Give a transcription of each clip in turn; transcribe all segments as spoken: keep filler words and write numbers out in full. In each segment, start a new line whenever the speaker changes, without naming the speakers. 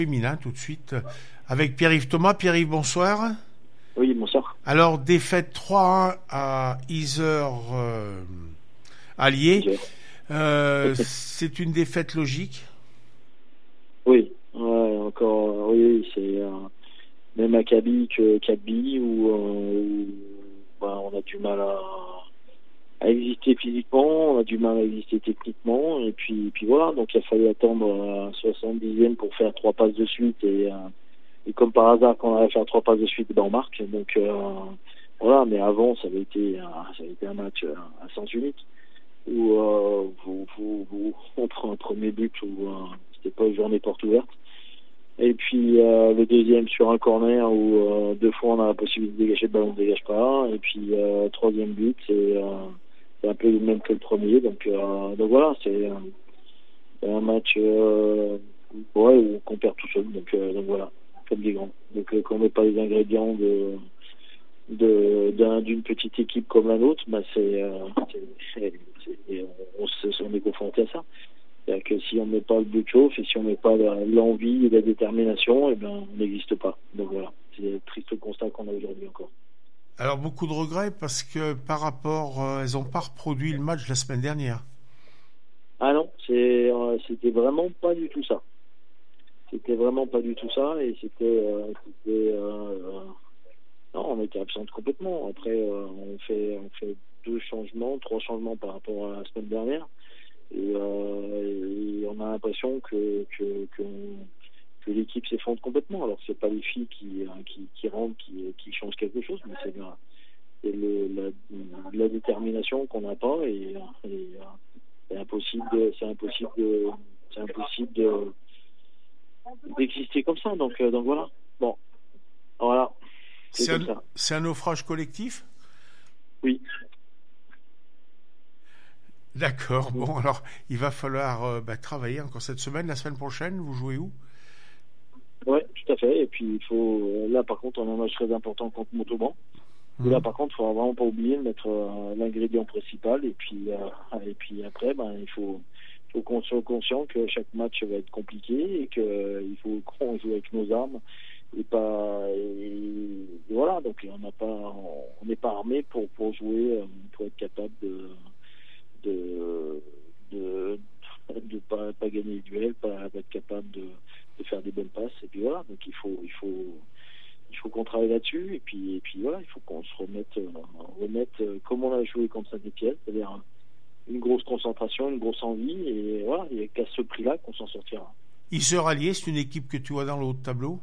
Féminin tout de suite avec Pierre-Yves Thomas. Pierre-Yves, bonsoir.
Oui, bonsoir.
Alors, défaite trois à un à Yzeure euh, Allier. Euh, c'est une défaite logique?
Oui, ouais, encore, oui, c'est euh, même à Kaby que Kaby où, euh, où bah, on a du mal à, à exister physiquement, on a du mal à exister techniquement, et puis, et puis voilà, donc il a fallu attendre à soixante-dixième pour faire trois passes de suite, et, euh, et comme par hasard, quand on avait fait trois passes de suite, ben on marque, donc euh, voilà, mais avant, ça avait été, euh, ça avait été un match euh, à sens unique, où euh, vous, vous, vous, on prend un premier but où euh, c'était pas une journée porte ouverte, et puis euh, le deuxième sur un corner où euh, deux fois on a la possibilité de dégager, le ballon ne dégage pas, et puis euh, troisième but, c'est euh, c'est un peu le même que le premier, donc euh, donc voilà, c'est euh, un match euh, ouais, où on perd tout seul, donc, euh, donc voilà, comme des grands. Donc euh, quand on met pas les ingrédients de de d'un, d'une petite équipe comme la nôtre, bah c'est, euh, c'est, c'est, c'est on, on, on est confronté à ça. C'est-à-dire que si on ne met pas le but chauffe et si on ne met pas la, l'envie et la détermination, eh ben on n'existe pas. Donc voilà, c'est le triste constat qu'on a aujourd'hui encore.
Alors beaucoup de regrets parce que par rapport, euh, elles n'ont pas reproduit le match de la semaine dernière.
Ah non, c'est, euh, c'était vraiment pas du tout ça. C'était vraiment pas du tout ça, et c'était, euh, c'était euh, euh, non, on était absente complètement. Après, euh, on fait, on fait deux changements, trois changements par rapport à la semaine dernière, et, euh, et on a l'impression que que que, que l'équipe s'effondre complètement. Alors c'est pas les filles qui qui, qui rentrent, qui qui changent quelque chose, mais c'est la, c'est le, la, la détermination qu'on n'a pas, et, et c'est impossible de, c'est impossible de, c'est impossible de d'exister comme ça. Donc euh, donc voilà. Bon, voilà. C'est,
c'est,
comme
un,
ça.
C'est un naufrage collectif?
Oui.
D'accord. Bon, alors il va falloir euh, bah, travailler encore cette semaine. La semaine prochaine, vous jouez où?
Oui, tout à fait. Et puis il faut, là par contre, on a un match très important contre Montauban. Mmh. Et là par contre, il faut vraiment pas oublier de mettre euh, l'ingrédient principal. Et puis euh, et puis après, ben il faut, faut qu'on soit conscient que chaque match va être compliqué et que euh, il faut qu'on joue avec nos armes et pas et, et voilà. Donc on n'a pas, on n'est pas armé pour pour jouer, pour être capable de de de de pas pas gagner les duels, pas, pas être capable de de faire des bonnes passes, et puis voilà. Donc il faut il faut il faut qu'on travaille là-dessus, et puis et puis voilà, il faut qu'on se remette euh, remette euh, comme on a joué contre Saint-Étienne, c'est-à-dire une grosse concentration, une grosse envie, et voilà, il n'y a qu'à ce prix-là qu'on s'en sortira.
Yzeure Allier, c'est une équipe que tu vois dans le haut de tableau?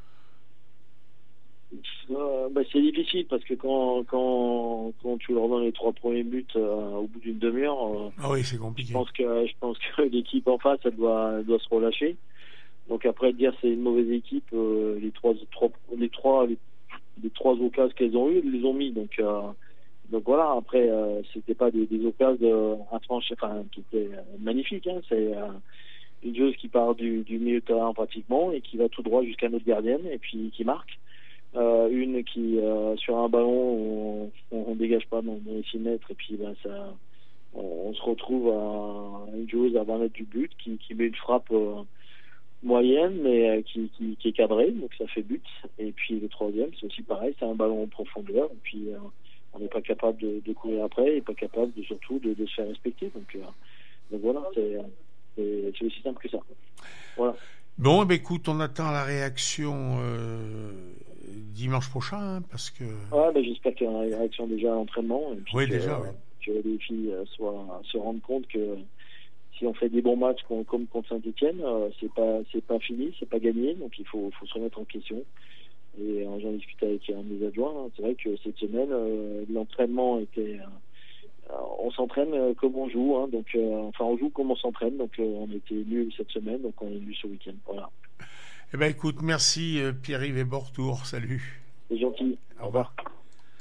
Euh, bah, c'est difficile parce que quand quand quand tu leur donnes les trois premiers buts euh, au bout d'une demi-heure, euh,
ah oui, c'est compliqué.
Je pense que je pense que l'équipe en face, elle doit elle doit se relâcher. Donc après dire c'est une mauvaise équipe, euh, les trois trois les trois les, les trois occasions qu'elles ont eues, elles les ont mis. Donc euh, donc voilà. Après euh, c'était pas des, des occasions infranchies, enfin qui étaient magnifiques. Hein. C'est euh, une joueuse qui part du, du milieu de terrain pratiquement et qui va tout droit jusqu'à notre gardienne et puis qui marque. Euh, une qui euh, sur un ballon on, on, on dégage pas dans, dans les six mètres, et puis ben ça on, on se retrouve à une joueuse à vingt mètres du but qui, qui met une frappe euh, moyenne mais euh, qui, qui, qui est cadrée, donc ça fait but. Et puis le troisième c'est aussi pareil, c'est un ballon en profondeur, et puis euh, on n'est pas capable de, de courir après et pas capable de, surtout de, de se faire respecter. Donc, euh, donc voilà, c'est, c'est, c'est aussi simple que ça. Voilà.
Bon, eh bien, écoute, on attend la réaction euh, dimanche prochain, hein, parce que...
Ouais, ben, j'espère qu'il y aura une réaction déjà à l'entraînement. Et puis
oui,
que,
déjà,
euh,
oui.
Que les filles euh, soient, se rendent compte que si on fait des bons matchs comme, comme contre Saint-Étienne, euh, c'est pas c'est pas fini, c'est pas gagné, donc il faut, faut se remettre en question. Et euh, j'en discutais avec un de mes adjoints, hein. C'est vrai que cette semaine, euh, l'entraînement était... Euh, on s'entraîne euh, comme on joue, hein, donc euh, enfin on joue comme on s'entraîne, donc euh, on était nuls cette semaine, donc on est nuls ce week-end. Voilà.
Eh ben écoute, merci Pierre-Yves et bon retour, salut.
C'est gentil.
Au revoir.